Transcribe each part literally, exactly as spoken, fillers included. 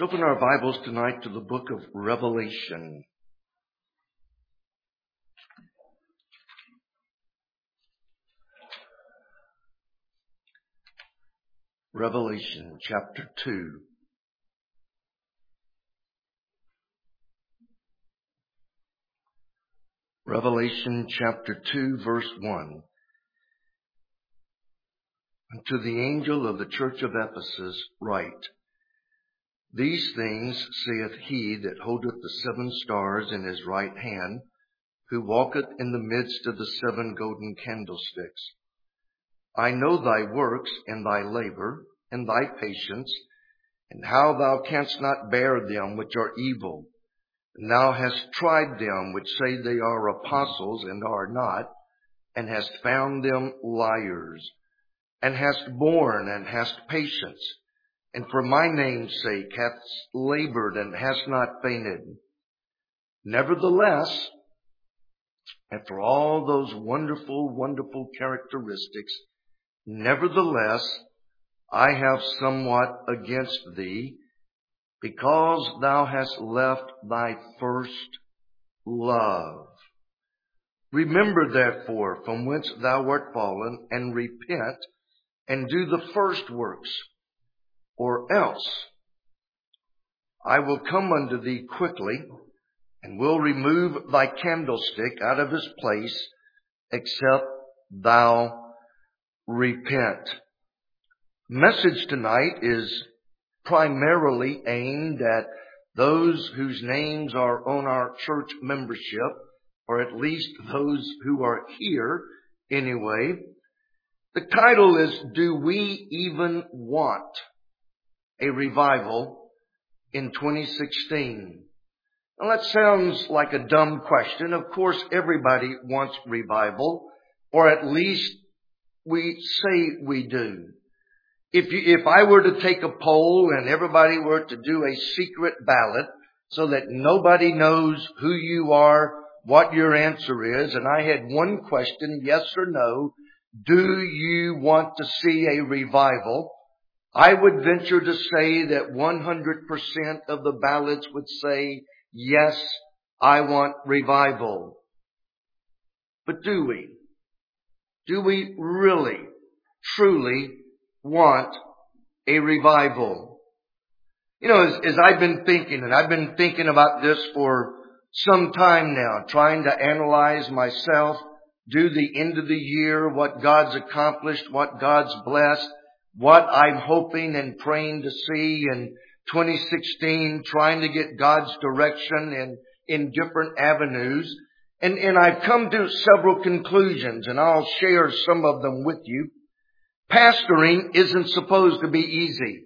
Let's open our Bibles tonight to the book of Revelation. Revelation chapter two. Revelation chapter two, verse one. And to the angel of the church of Ephesus write, These things saith he that holdeth the seven stars in his right hand, who walketh in the midst of the seven golden candlesticks. I know thy works, and thy labor, and thy patience, and how thou canst not bear them which are evil. And thou hast tried them which say they are apostles, and are not, and hast found them liars, and hast borne, and hast patience, and for my name's sake hast labored, and hast not fainted. Nevertheless, after all those wonderful, wonderful characteristics, nevertheless, I have somewhat against thee, because thou hast left thy first love. Remember therefore from whence thou art fallen, and repent, and do the first works, or else I will come unto thee quickly, and will remove thy candlestick out of his place, except thou repent. Message tonight is primarily aimed at those whose names are on our church membership, or at least those who are here anyway. The title is, Do We Even Want a Revival in twenty sixteen? Now that sounds like a dumb question. Of course, everybody wants revival, or at least we say we do. If you, if I were to take a poll and everybody were to do a secret ballot so that nobody knows who you are, what your answer is, and I had one question, yes or no, do you want to see a revival? I would venture to say that one hundred percent of the ballots would say, yes, I want revival. But do we? Do we really, truly want a revival? You know, as, as I've been thinking, and I've been thinking about this for some time now, trying to analyze myself, do the end of the year, what God's accomplished, what God's blessed, what I'm hoping and praying to see in twenty sixteen, trying to get God's direction in, in different avenues. And, and I've come to several conclusions, and I'll share some of them with you. Pastoring isn't supposed to be easy.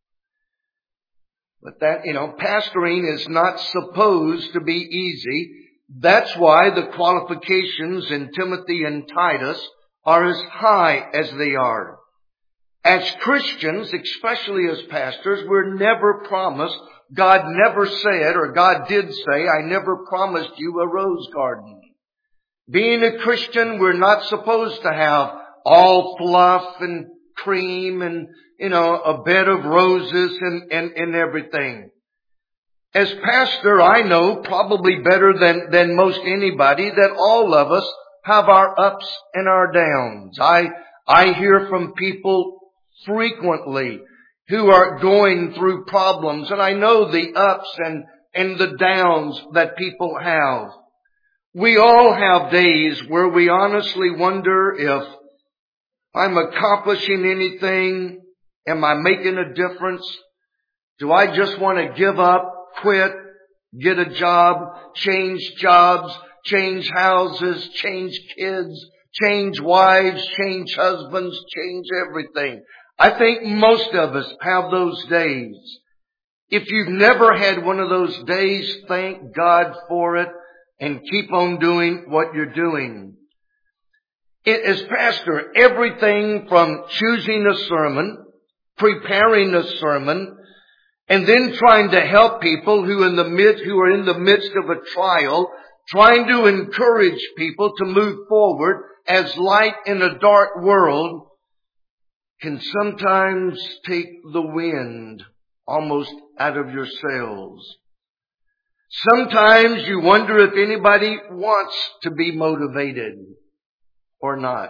But that, you know, pastoring is not supposed to be easy. That's why the qualifications in Timothy and Titus are as high as they are. As Christians, especially as pastors, we're never promised, God never said, or God did say, I never promised you a rose garden. Being a Christian, we're not supposed to have all fluff and cream and, you know, a bed of roses and, and, and everything. As pastor, I know probably better than, than most anybody that all of us have our ups and our downs. I, I hear from people frequently who are going through problems, and I know the ups and, and the downs that people have. We all have days where we honestly wonder if I'm accomplishing anything. Am I making a difference? Do I just want to give up, quit, get a job, change jobs, change houses, change kids, change wives, change husbands, change everything? I think most of us have those days. If you've never had one of those days, thank God for it and keep on doing what you're doing. It, as pastor, everything from choosing a sermon, preparing a sermon, and then trying to help people who in the midst, who are in the midst of a trial, trying to encourage people to move forward as light in a dark world, can sometimes take the wind almost out of yourselves. Sometimes you wonder if anybody wants to be motivated or not.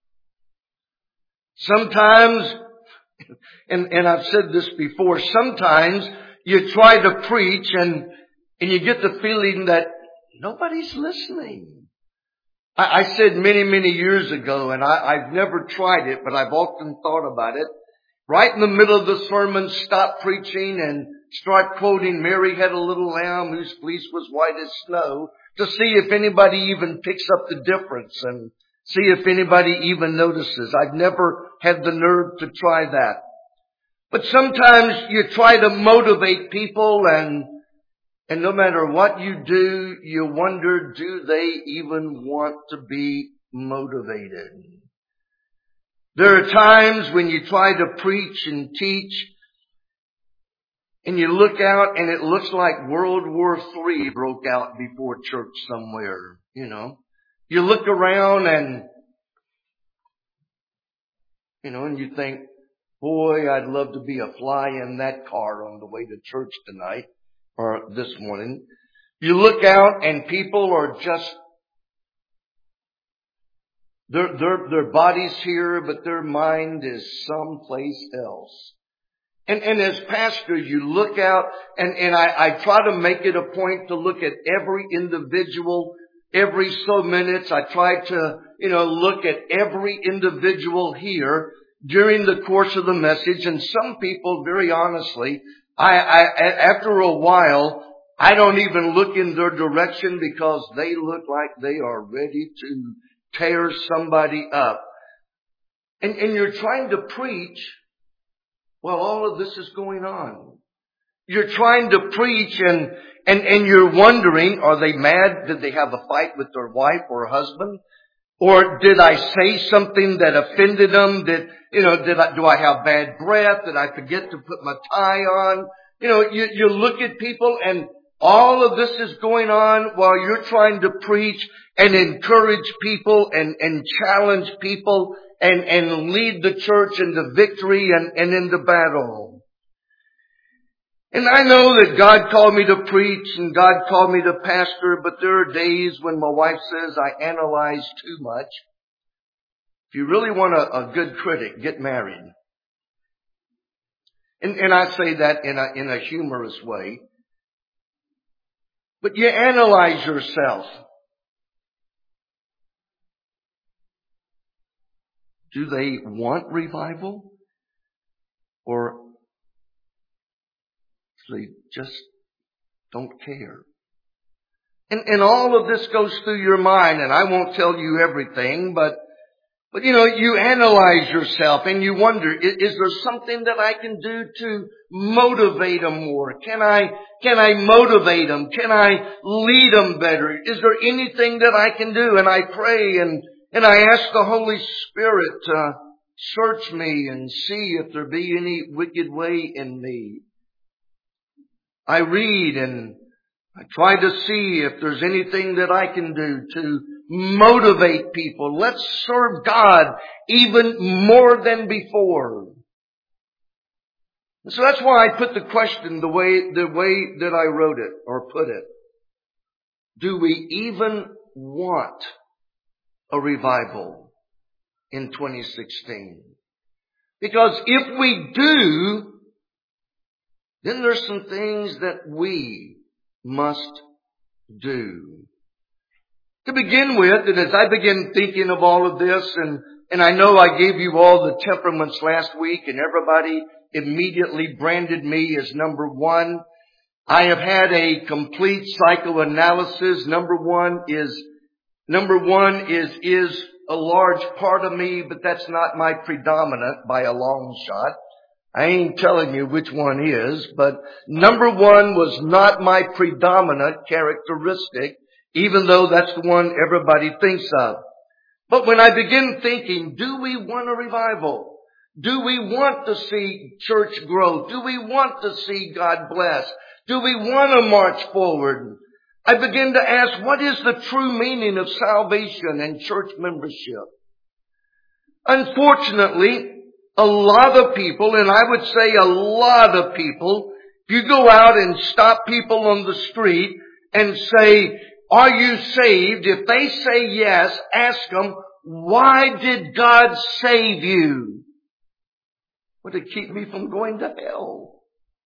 Sometimes, and, and I've said this before, sometimes you try to preach and, and you get the feeling that nobody's listening. I, I said many, many years ago, and I, I've never tried it, but I've often thought about it. Right in the middle of the sermon, stop preaching and start quoting Mary had a little lamb whose fleece was white as snow, to see if anybody even picks up the difference and see if anybody even notices. I've never had the nerve to try that. But sometimes you try to motivate people, and and no matter what you do, you wonder, do they even want to be motivated? There are times when you try to preach and teach and you look out and it looks like World War Three broke out before church somewhere, you know. You look around and, you know, and you think, boy, I'd love to be a fly in that car on the way to church tonight or this morning. You look out and people are just, their, their, their body's here, but their mind is someplace else. And, and as pastor, you look out and, and I, I try to make it a point to look at every individual. Every so minutes, I try to, you know, look at every individual here during the course of the message. And some people, very honestly, I, I, after a while, I don't even look in their direction because they look like they are ready to tear somebody up. And, and you're trying to preach while all of this is going on. You're trying to preach and, and, and you're wondering, are they mad? Did they have a fight with their wife or husband? Or did I say something that offended them? Did, you know, did I, do I have bad breath? Did I forget to put my tie on? You know, you, you look at people and all of this is going on while you're trying to preach and encourage people and, and challenge people and, and lead the church into victory and, and into battle. And I know that God called me to preach and God called me to pastor, but there are days when my wife says I analyze too much. If you really want a, a good critic, get married. And, and I say that in a, in a humorous way. But you analyze yourself. Do they want revival? Or they just don't care? And, and all of this goes through your mind, and I won't tell you everything, but But, you know, you analyze yourself and you wonder, is, is there something that I can do to motivate them more? Can I, can I motivate them? Can I lead them better? Is there anything that I can do? And I pray and, and I ask the Holy Spirit to search me and see if there be any wicked way in me. I read and I try to see if there's anything that I can do to motivate people. Let's serve God even more than before. So that's why I put the question the way, the way that I wrote it or put it. Do we even want a revival in twenty sixteen? Because if we do, then there's some things that we must do. To begin with, and as I begin thinking of all of this, and, and I know I gave you all the temperaments last week, and everybody immediately branded me as number one. I have had a complete psychoanalysis. Number one is, number one is, is a large part of me, but that's not my predominant by a long shot. I ain't telling you which one is, but number one was not my predominant characteristic, even though that's the one everybody thinks of. But when I begin thinking, do we want a revival? Do we want to see church grow? Do we want to see God bless? Do we want to march forward? I begin to ask, what is the true meaning of salvation and church membership? Unfortunately, a lot of people, and I would say a lot of people, If you go out and stop people on the street and say, are you saved? If they say yes, ask them, why did God save you? Well, to keep me from going to hell.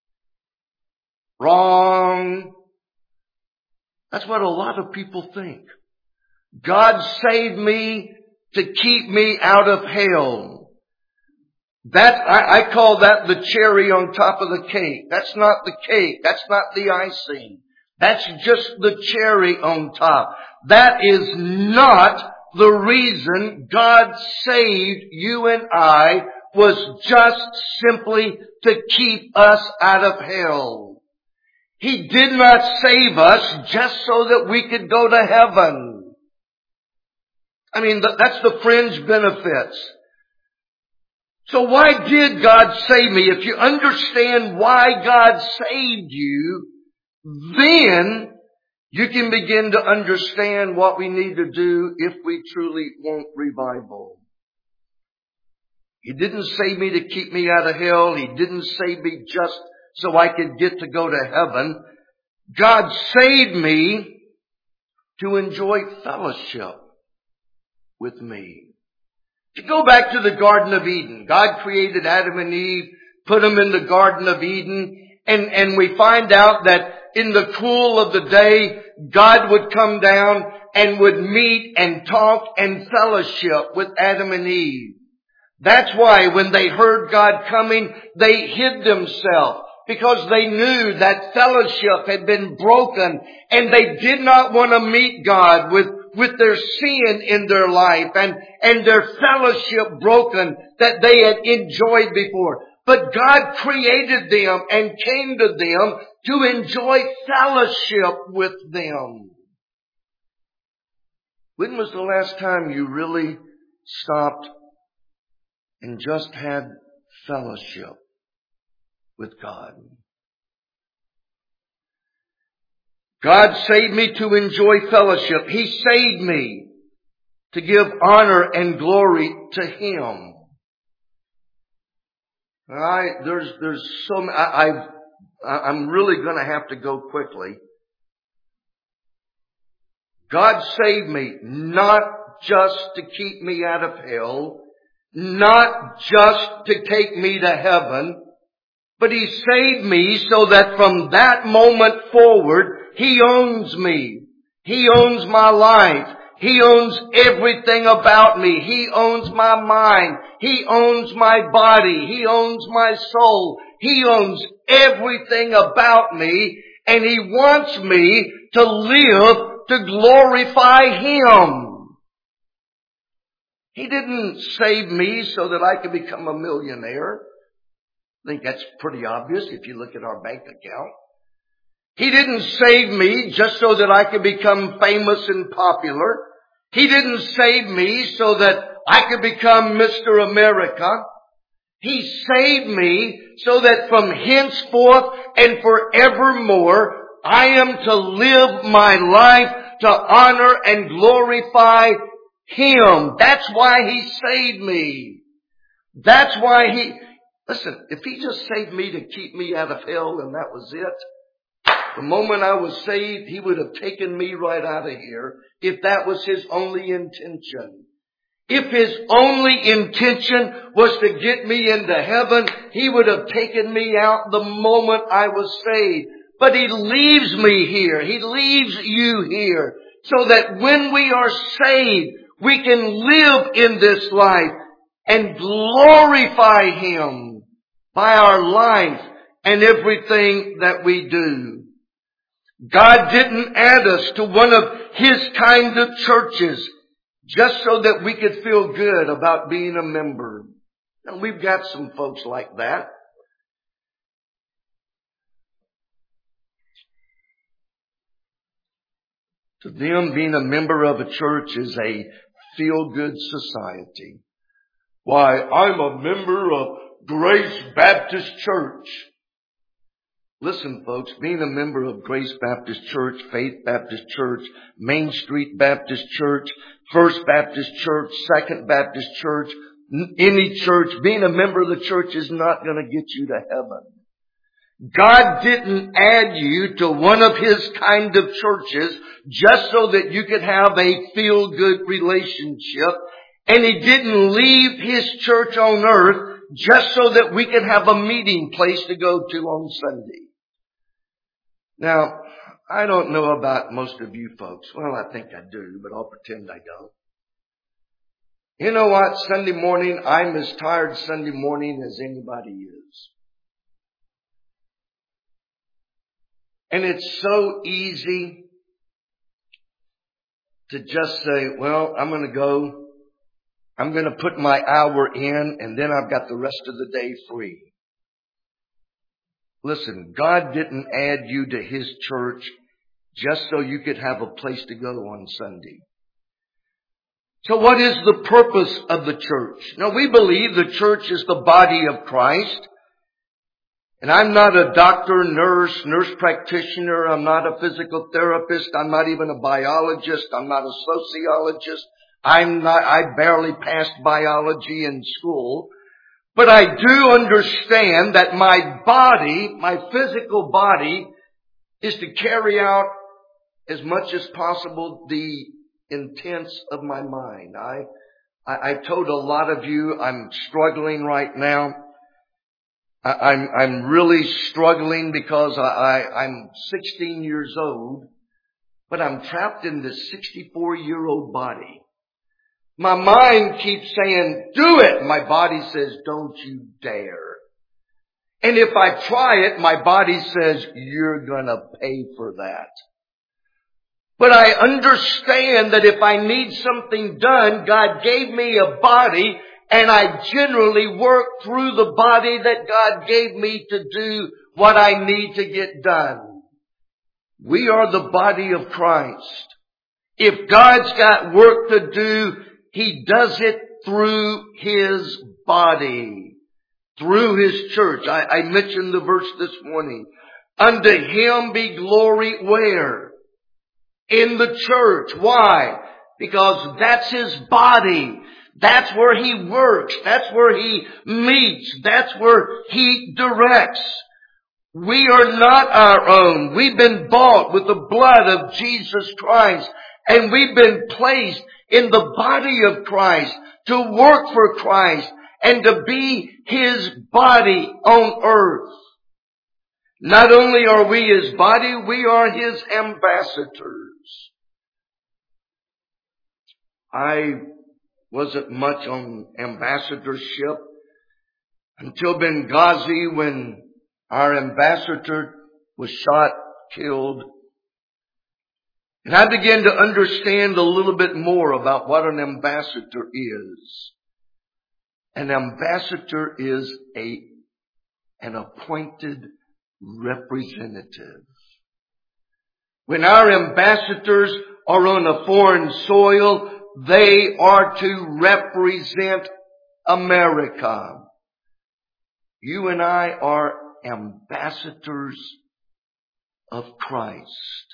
Wrong. That's what a lot of people think. God saved me to keep me out of hell. That, I, I call that the cherry on top of the cake. That's not the cake. That's not the icing. That's just the cherry on top. That is not the reason God saved you and I, was just simply to keep us out of hell. He did not save us just so that we could go to heaven. I mean, that's the fringe benefits. So why did God save me? If you understand why God saved you, then you can begin to understand what we need to do if we truly want revival. He didn't save me to keep me out of hell. He didn't save me just so I could get to go to heaven. God saved me to enjoy fellowship with me. To go back to the Garden of Eden, God created Adam and Eve, put them in the Garden of Eden, and, and we find out that in the cool of the day, God would come down and would meet and talk and fellowship with Adam and Eve. That's why when they heard God coming, they hid themselves, because they knew that fellowship had been broken and they did not want to meet God with, with their sin in their life and, and their fellowship broken that they had enjoyed before. But God created them and came to them to enjoy fellowship with them. When was the last time you really stopped and just had fellowship with God? God saved me to enjoy fellowship. He saved me to give honor and glory to Him. All right, there's there's so many, I, I've I'm really going to have to go quickly. God saved me not just to keep me out of hell, not just to take me to heaven, but He saved me so that from that moment forward, He owns me. He owns my life. He owns everything about me. He owns my mind. He owns my body. He owns my soul. He owns everything about me. And He wants me to live to glorify Him. He didn't save me so that I could become a millionaire. I think that's pretty obvious if you look at our bank account. He didn't save me just so that I could become famous and popular. He didn't save me so that I could become Mister America. He saved me so that from henceforth and forevermore, I am to live my life to honor and glorify Him. That's why He saved me. That's why He... Listen, if He just saved me to keep me out of hell and that was it, the moment I was saved, He would have taken me right out of here if that was His only intention. If His only intention was to get me into heaven, He would have taken me out the moment I was saved. But He leaves me here. He leaves you here so that when we are saved, we can live in this life and glorify Him by our life and everything that we do. God didn't add us to one of His kind of churches just so that we could feel good about being a member. And we've got some folks like that. To them, being a member of a church is a feel-good society. Why, I'm a member of Grace Baptist Church. Listen, folks, being a member of Grace Baptist Church, Faith Baptist Church, Main Street Baptist Church, First Baptist Church, Second Baptist Church, any church, being a member of the church is not going to get you to heaven. God didn't add you to one of His kind of churches just so that you could have a feel-good relationship. And He didn't leave His church on earth just so that we could have a meeting place to go to on Sunday. Now, I don't know about most of you folks. Well, I think I do, but I'll pretend I don't. You know what? Sunday morning, I'm as tired Sunday morning as anybody is. And it's so easy to just say, well, I'm going to go. I'm going to put my hour in, and then I've got the rest of the day free. Listen, God didn't add you to His church just so you could have a place to go on Sunday. So what is the purpose of the church? Now, we believe the church is the body of Christ. And I'm not a doctor, nurse, nurse practitioner. I'm not a physical therapist. I'm not even a biologist. I'm not a sociologist. I'm not, I barely passed biology in school. But I do understand that my body, my physical body, is to carry out as much as possible the intents of my mind. I, I, I've told a lot of you I'm struggling right now. I'm, I'm really struggling because I, I, I'm sixteen years old, but I'm trapped in this sixty-four year old body. My mind keeps saying, do it. My body says, don't you dare. And if I try it, my body says, you're gonna pay for that. But I understand that if I need something done, God gave me a body, and I generally work through the body that God gave me to do what I need to get done. We are the body of Christ. If God's got work to do, He does it through His body, through His church. I, I mentioned the verse this morning. Unto Him be glory where? In the church. Why? Because that's His body. That's where He works. That's where He meets. That's where He directs. We are not our own. We've been bought with the blood of Jesus Christ. And we've been placed in the body of Christ to work for Christ and to be His body on earth. Not only are we His body, we are His ambassadors. I wasn't much on ambassadorship until Benghazi, when our ambassador was shot, killed. And I began to understand a little bit more about what an ambassador is. An ambassador is a, an appointed representative. When our ambassadors are on a foreign soil, they are to represent America. You and I are ambassadors of Christ.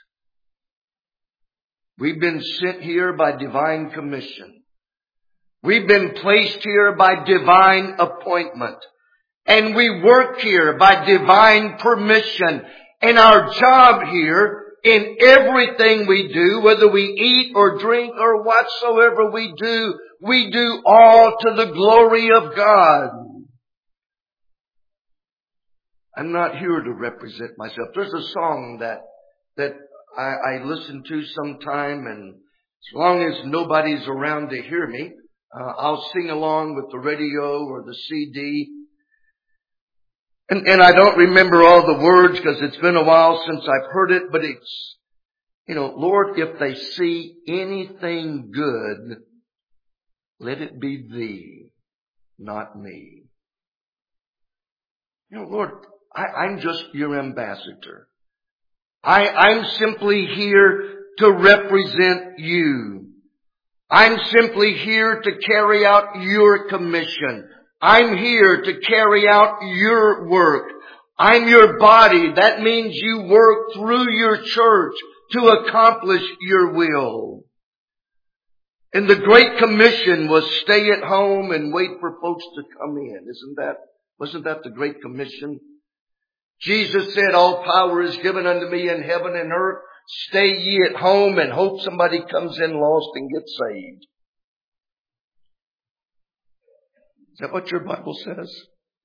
We've been sent here by divine commission. We've been placed here by divine appointment. And we work here by divine permission. And our job here, in everything we do, whether we eat or drink or whatsoever we do, we do all to the glory of God. I'm not here to represent myself. There's a song that that I, I listen to sometime, and as long as nobody's around to hear me, uh, I'll sing along with the radio or the C D. And, and I don't remember all the words because it's been a while since I've heard it, but it's, you know, Lord, if they see anything good, let it be Thee, not me. You know, Lord, I, I'm just Your ambassador. I, I'm simply here to represent You. I'm simply here to carry out Your commission. I'm here to carry out Your work. I'm Your body. That means you work through Your church to accomplish Your will. And the Great Commission was stay at home and wait for folks to come in. Isn't that, wasn't that the Great Commission? Jesus said, all power is given unto me in heaven and earth. Stay ye at home and hope somebody comes in lost and gets saved. Is that what your Bible says?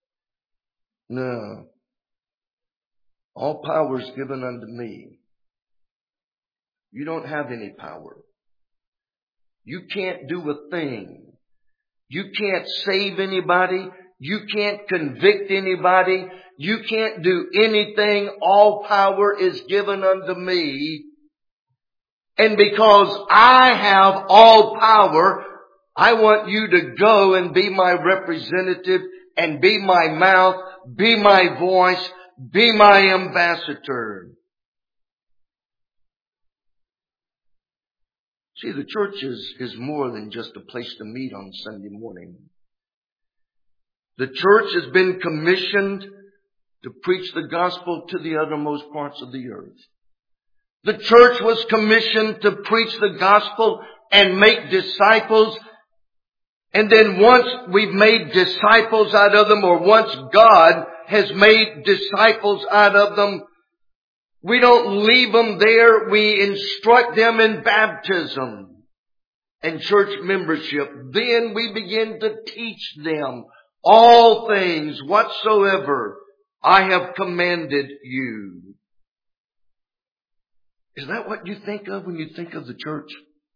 No. All power is given unto me. You don't have any power. You can't do a thing. You can't save anybody. You can't convict anybody. You can't do anything. All power is given unto me. And because I have all power, I want you to go and be my representative and be my mouth, be my voice, be my ambassador. See, the church is, is more than just a place to meet on Sunday morning. The church has been commissioned to preach the gospel to the uttermost parts of the earth. The church was commissioned to preach the gospel and make disciples. And then once we've made disciples out of them, or once God has made disciples out of them, we don't leave them there. We instruct them in baptism and church membership. Then we begin to teach them all things whatsoever I have commanded you. Is that what you think of when you think of the church?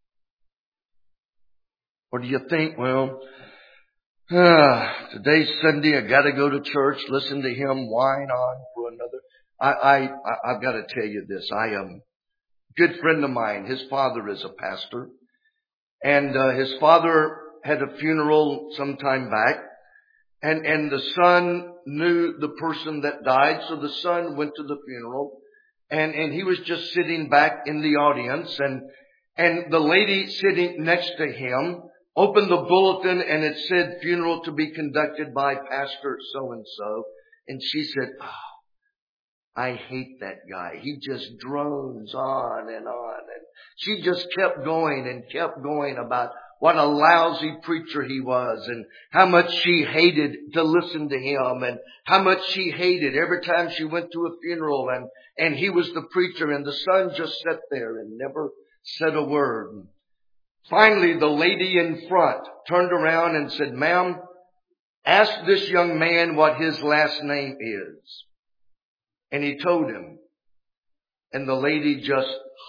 Or do you think, well, ah, today's Sunday, I got to go to church, listen to him whine on for another. I, I, I've got to tell you this. I am a good friend of mine. His father is a pastor. And uh, his father had a funeral some time back. And, and the son knew the person that died. So the son went to the funeral. And, and he was just sitting back in the audience. And, and the lady sitting next to him opened the bulletin and it said funeral to be conducted by Pastor so-and-so. And she said, oh, I hate that guy. He just drones on and on. And she just kept going and kept going about what a lousy preacher he was and how much she hated to listen to him and how much she hated every time she went to a funeral and, and he was the preacher and the son just sat there and never said a word. Finally, the lady in front turned around and said, ma'am, ask this young man what his last name is. And he told him. And the lady just,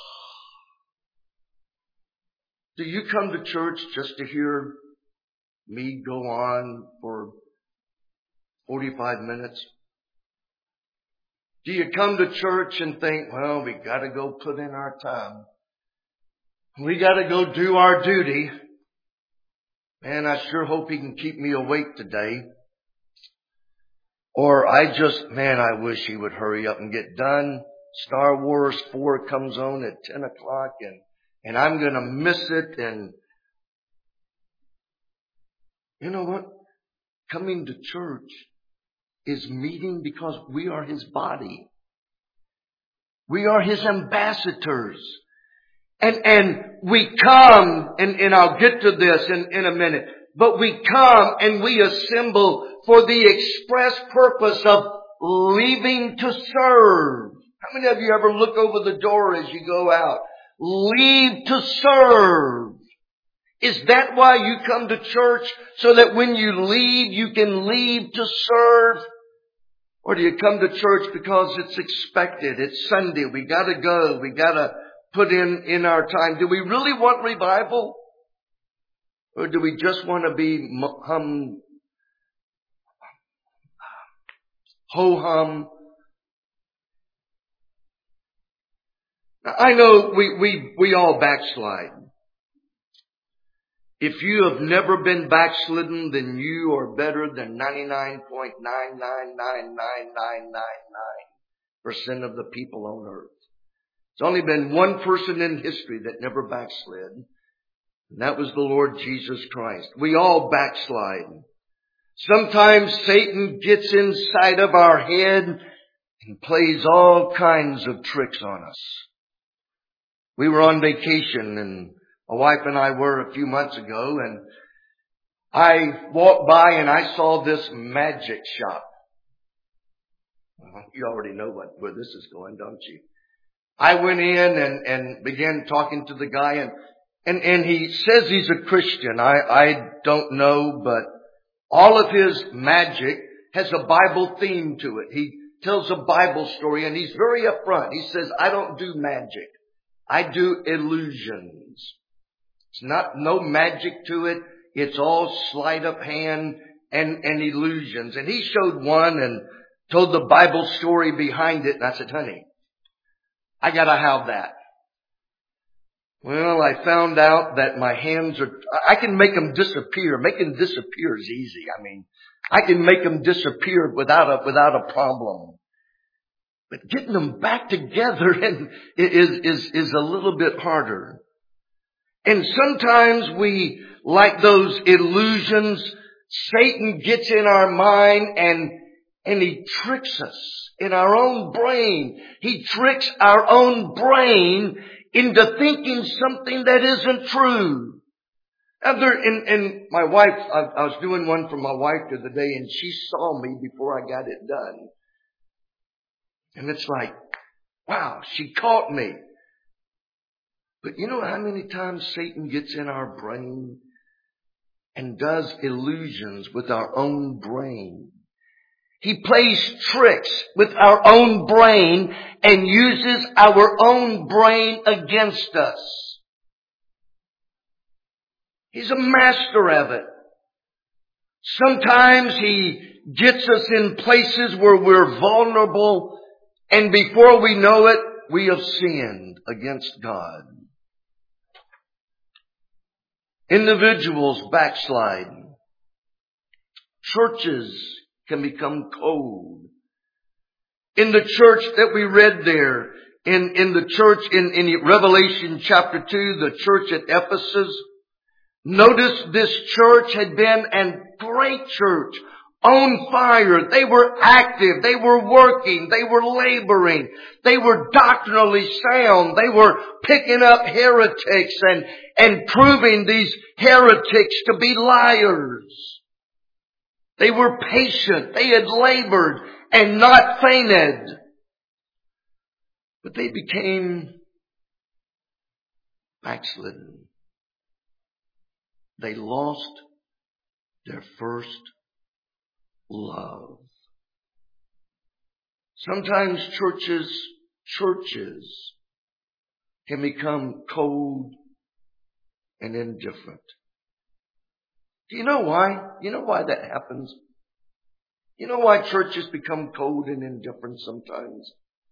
do you come to church just to hear me go on for forty-five minutes? Do you come to church and think, well, we got to go put in our time. We got to go do our duty. Man, I sure hope he can keep me awake today. Or I just, man, I wish he would hurry up and get done. Star Wars four comes on at ten o'clock and, and I'm going to miss it. And you know what? Coming to church is meeting because we are his body. We are his ambassadors. And, and we come, and, and I'll get to this in, in a minute, but we come and we assemble for the express purpose of leaving to serve. How many of you ever look over the door as you go out? Leave to serve. Is that why you come to church? So that when you leave, you can leave to serve? Or do you come to church because it's expected? It's Sunday. We gotta go. We gotta put in, in our time. Do we really want revival? Or do we just want to be hum, ho-hum? I know we, we, we all backslide. If you have never been backslidden, then you are better than ninety-nine point nine nine nine nine nine nine nine percent of the people on earth. It's only been one person in history that never backslid. And that was the Lord Jesus Christ. We all backslide. Sometimes Satan gets inside of our head and plays all kinds of tricks on us. We were on vacation, and my wife and I were a few months ago, and I walked by and I saw this magic shop. You already know what, where this is going, don't you? I went in and, and began talking to the guy, and, and, and he says he's a Christian. I, I don't know, but all of his magic has a Bible theme to it. He tells a Bible story, and he's very upfront. He says, I don't do magic. I do illusions. It's not, no magic to it. It's all sleight of hand and, and illusions. And he showed one and told the Bible story behind it. And I said, honey, I gotta have that. Well, I found out that my hands are, I can make them disappear. Making disappear is easy. I mean, I can make them disappear without a, without a problem. But getting them back together and is, is, is a little bit harder. And sometimes we, like those illusions, Satan gets in our mind and, and he tricks us in our own brain. He tricks our own brain into thinking something that isn't true. Now there, and, and my wife, I, I was doing one for my wife the other day, and she saw me before I got it done. And it's like, wow, she caught me. But you know how many times Satan gets in our brain and does illusions with our own brain? He plays tricks with our own brain and uses our own brain against us. He's a master of it. Sometimes he gets us in places where we're vulnerable, and before we know it, we have sinned against God. Individuals backslide. Churches can become cold. In the church that we read there, in, in the church in, in Revelation chapter two, the church at Ephesus, notice this church had been a great church, on fire. They were active. They were working. They were laboring. They were doctrinally sound. They were picking up heretics and, and proving these heretics to be liars. They were patient. They had labored and not fainted. But they became backslidden. They lost their first love. Sometimes churches, churches can become cold and indifferent. Do you know why? You know why that happens? You know why churches become cold and indifferent sometimes?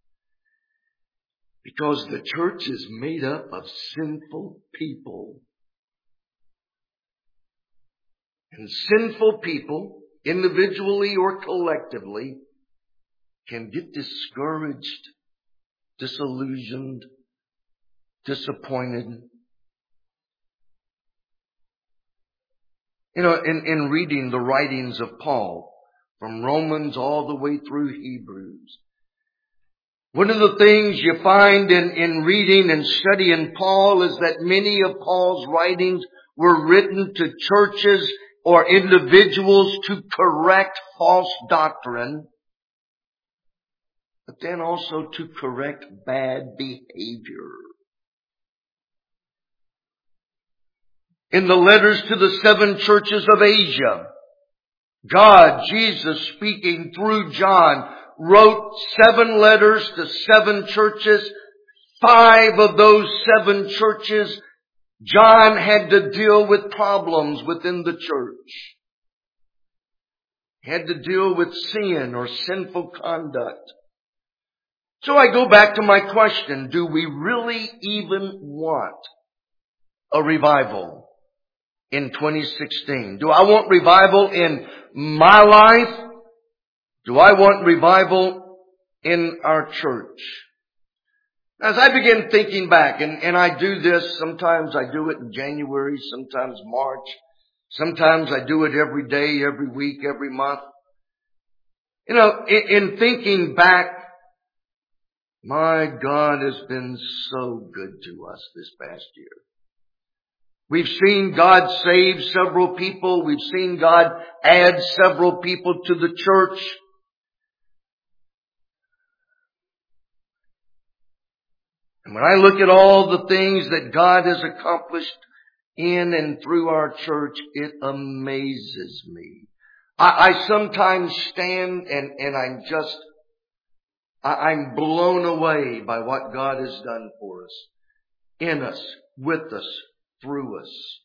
Because the church is made up of sinful people. And sinful people, individually or collectively, can get discouraged, disillusioned, disappointed. You know, in, in reading the writings of Paul, from Romans all the way through Hebrews, one of the things you find in, in reading and studying Paul is that many of Paul's writings were written to churches or individuals to correct false doctrine, but then also to correct bad behavior. In the letters to the seven churches of Asia, God, Jesus speaking through John, wrote seven letters to seven churches. Five of those seven churches, John had to deal with problems within the church. He had to deal with sin or sinful conduct. So I go back to my question, do we really even want a revival in twenty sixteen? Do I want revival in my life? Do I want revival in our church? As I begin thinking back, and, and I do this, sometimes I do it in January, sometimes March, sometimes I do it every day, every week, every month. You know, in, in thinking back, my God has been so good to us this past year. We've seen God save several people. We've seen God add several people to the church. And when I look at all the things that God has accomplished in and through our church, it amazes me. I, I sometimes stand and, and I'm just, I, I'm blown away by what God has done for us, in us, with us, through us.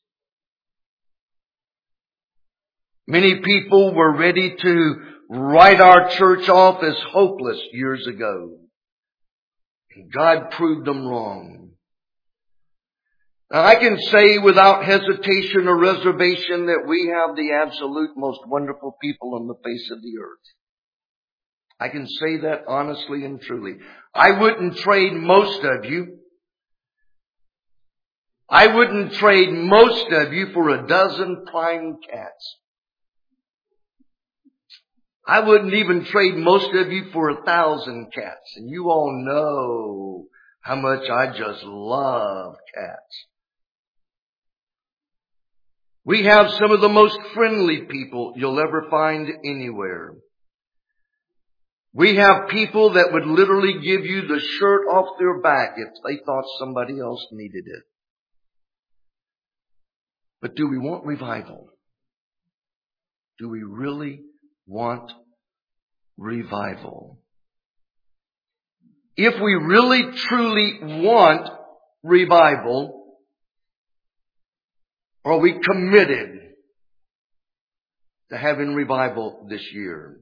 Many people were ready to write our church off as hopeless years ago. And God proved them wrong. Now, I can say without hesitation or reservation that we have the absolute most wonderful people on the face of the earth. I can say that honestly and truly. I wouldn't trade most of you. I wouldn't trade most of you for a dozen prime cats. I wouldn't even trade most of you for a thousand cats. And you all know how much I just love cats. We have some of the most friendly people you'll ever find anywhere. We have people that would literally give you the shirt off their back if they thought somebody else needed it. But do we want revival? Do we really want revival? If we really truly want revival, are we committed to having revival this year?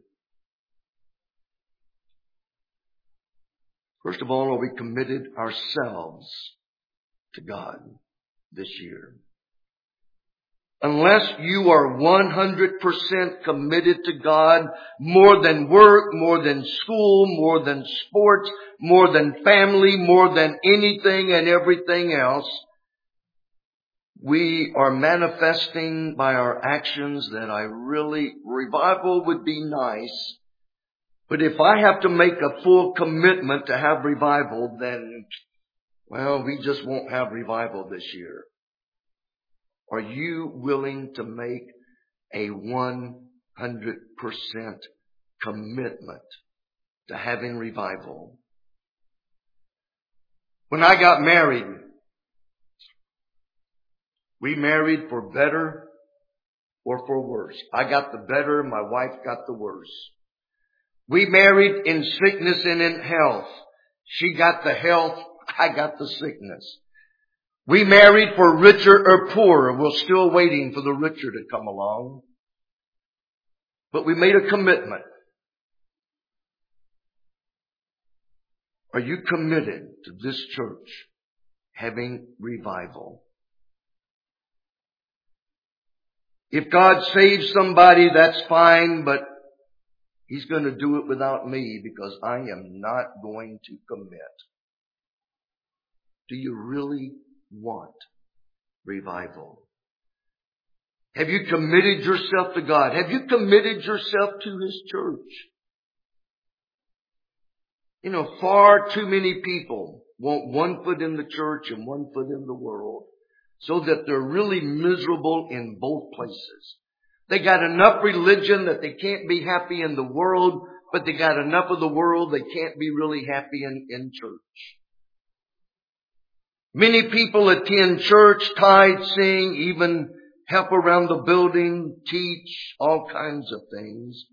First of all, are we committed ourselves to God this year? Unless you are one hundred percent committed to God, more than work, more than school, more than sports, more than family, more than anything and everything else, we are manifesting by our actions that I really, revival would be nice. But if I have to make a full commitment to have revival, then, well, we just won't have revival this year. Are you willing to make a one hundred percent commitment to having revival? When I got married, we married for better or for worse. I got the better, my wife got the worse. We married in sickness and in health. She got the health, I got the sickness. We married for richer or poorer. We're still waiting for the richer to come along. But we made a commitment. Are you committed to this church having revival? If God saves somebody, that's fine, but He's going to do it without me because I am not going to commit. Do you really want revival? Have you committed yourself to God? Have you committed yourself to His church? You know, far too many people want one foot in the church and one foot in the world, so that they're really miserable in both places. They got enough religion that they can't be happy in the world, but they got enough of the world they can't be really happy in, in church. Many people attend church, tithe, sing, even help around the building, teach, all kinds of things.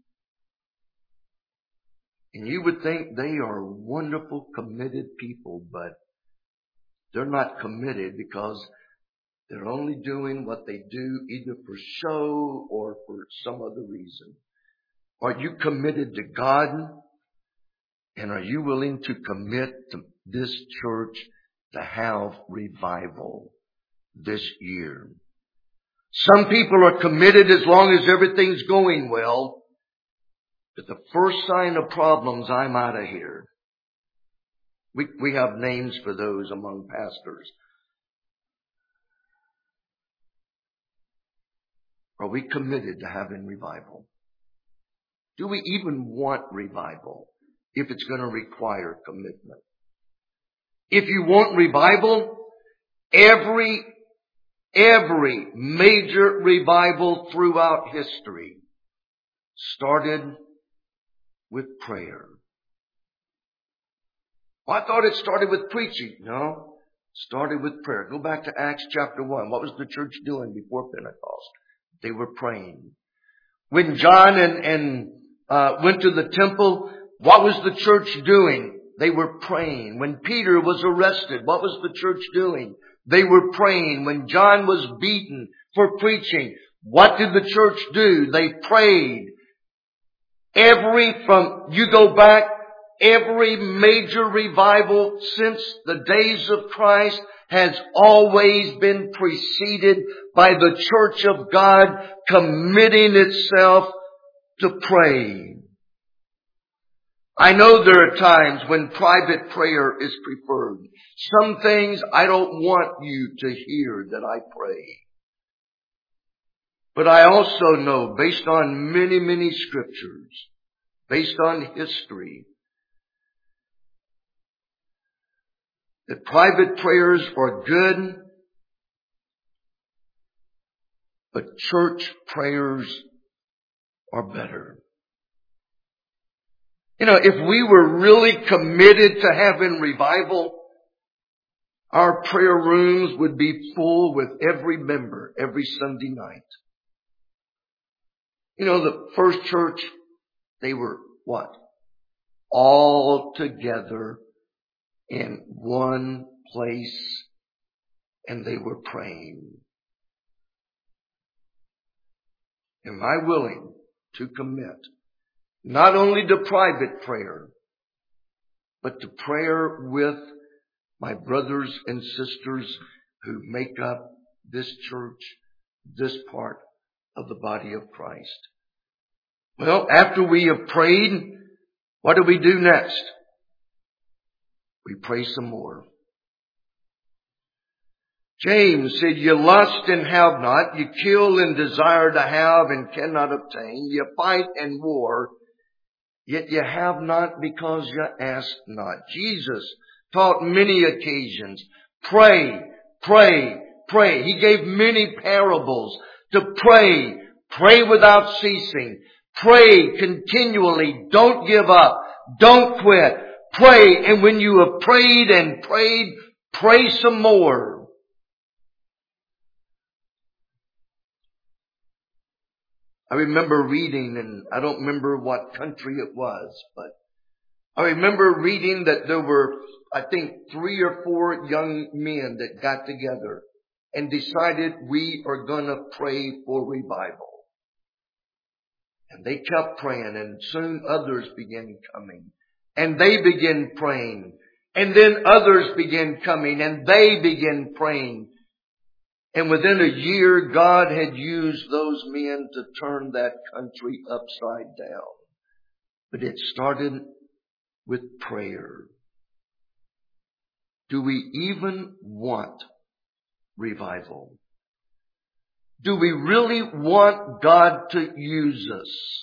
And you would think they are wonderful, committed people, but they're not committed because they're only doing what they do either for show or for some other reason. Are you committed to God? And are you willing to commit to this church to have revival this year? Some people are committed as long as everything's going well. But the first sign of problems, I'm out of here. We, we have names for those among pastors. Are we committed to having revival? Do we even want revival if it's going to require commitment? If you want revival, every, every major revival throughout history started with prayer. Well, I thought it started with preaching. No, it started with prayer. Go back to Acts chapter one. What was the church doing before Pentecost? They were praying. When John and, and uh, went to the temple, what was the church doing? They were praying. When Peter was arrested, what was the church doing? They were praying. When John was beaten for preaching, what did the church do? They prayed. Every, from, you go back, every major revival since the days of Christ has always been preceded by the church of God committing itself to pray. I know there are times when private prayer is preferred. Some things I don't want you to hear that I pray. But I also know, based on many, many scriptures, based on history, that private prayers are good, but church prayers are better. You know, if we were really committed to having revival, our prayer rooms would be full with every member every Sunday night. You know, the first church, they were what? All together in one place, and they were praying. Am I willing to commit not only to private prayer, but to prayer with my brothers and sisters who make up this church, this part of the body of Christ? Well, after we have prayed, what do we do next? We pray some more. James said, you lust and have not, you kill and desire to have and cannot obtain, you fight and war, yet you have not because you ask not. Jesus taught many occasions, pray, pray, pray. He gave many parables to pray, pray without ceasing, pray continually, don't give up, don't quit, pray, and when you have prayed and prayed, pray some more. I remember reading, and I don't remember what country it was, but I remember reading that there were, I think, three or four young men that got together and decided we are going to pray for revival. And they kept praying, and soon others began coming. And they began praying. And then others began coming, and they began praying. And within a year, God had used those men to turn that country upside down. But it started with prayer. Do we even want revival? Do we really want God to use us?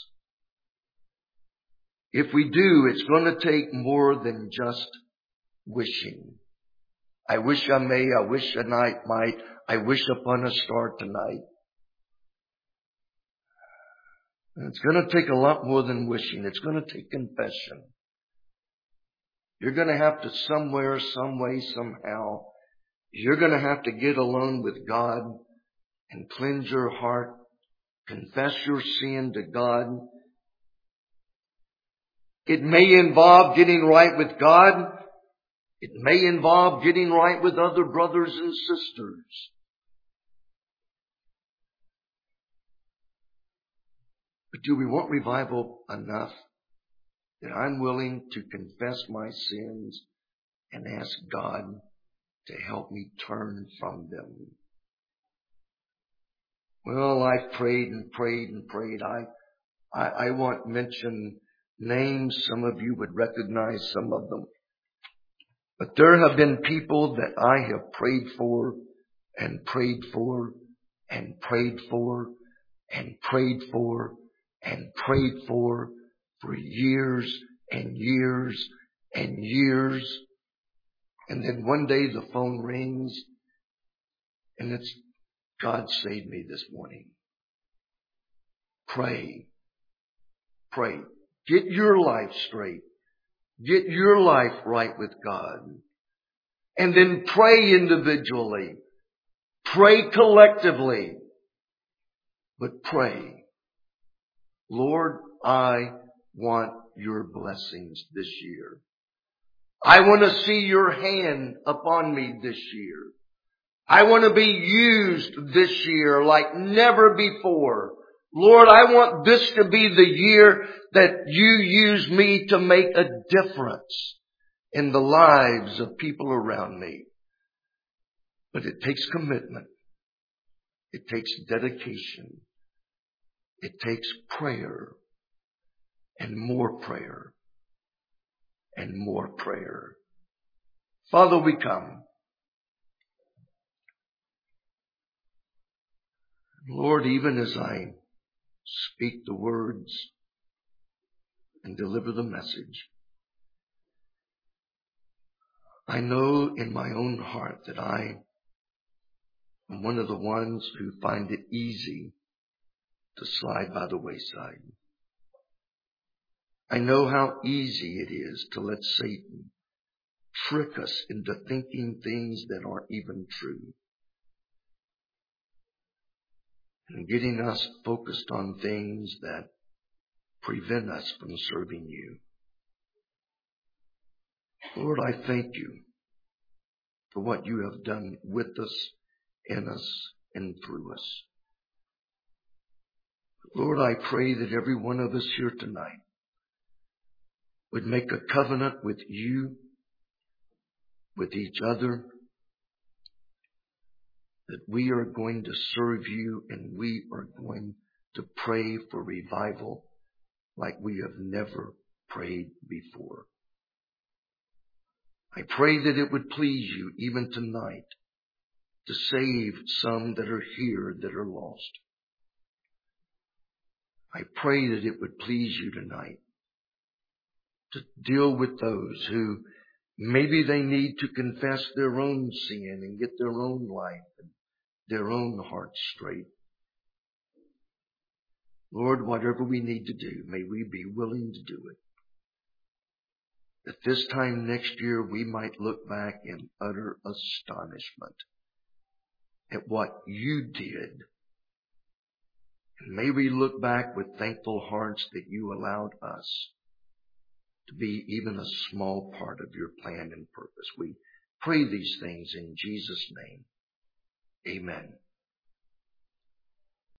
If we do, it's going to take more than just wishing. I wish I may, I wish I might, I wish upon a star tonight. And it's going to take a lot more than wishing. It's going to take confession. You're going to have to somewhere, some way, somehow, you're going to have to get alone with God and cleanse your heart, confess your sin to God. It may involve getting right with God. It may involve getting right with other brothers and sisters. But do we want revival enough that I'm willing to confess my sins and ask God to help me turn from them? Well, I've prayed and prayed and prayed. I, I, I won't mention names. Some of you would recognize some of them. But there have been people that I have prayed for and prayed for and prayed for and prayed for and prayed for for years and years and years. And then one day the phone rings and it's, God saved me this morning. Pray. Pray. Get your life straight. Get your life right with God. And then pray individually. Pray collectively. But pray, Lord, I want your blessings this year. I want to see your hand upon me this year. I want to be used this year like never before. Lord, I want this to be the year that you use me to make a difference in the lives of people around me. But it takes commitment. It takes dedication. It takes prayer and more prayer and more prayer. Father, we come. Lord, even as I speak the words and deliver the message, I know in my own heart that I am one of the ones who find it easy to slide by the wayside. I know how easy it is to let Satan trick us into thinking things that aren't even true, and getting us focused on things that prevent us from serving you. Lord, I thank you for what you have done with us, in us, and through us. Lord, I pray that every one of us here tonight would make a covenant with you, with each other, that we are going to serve you and we are going to pray for revival like we have never prayed before. I pray that it would please you even tonight to save some that are here that are lost. I pray that it would please you tonight to deal with those who maybe they need to confess their own sin and get their own life and their own heart straight. Lord, whatever we need to do, may we be willing to do it. That this time next year we might look back in utter astonishment at what you did. And may we look back with thankful hearts that you allowed us to be even a small part of your plan and purpose. We pray these things in Jesus' name. Amen.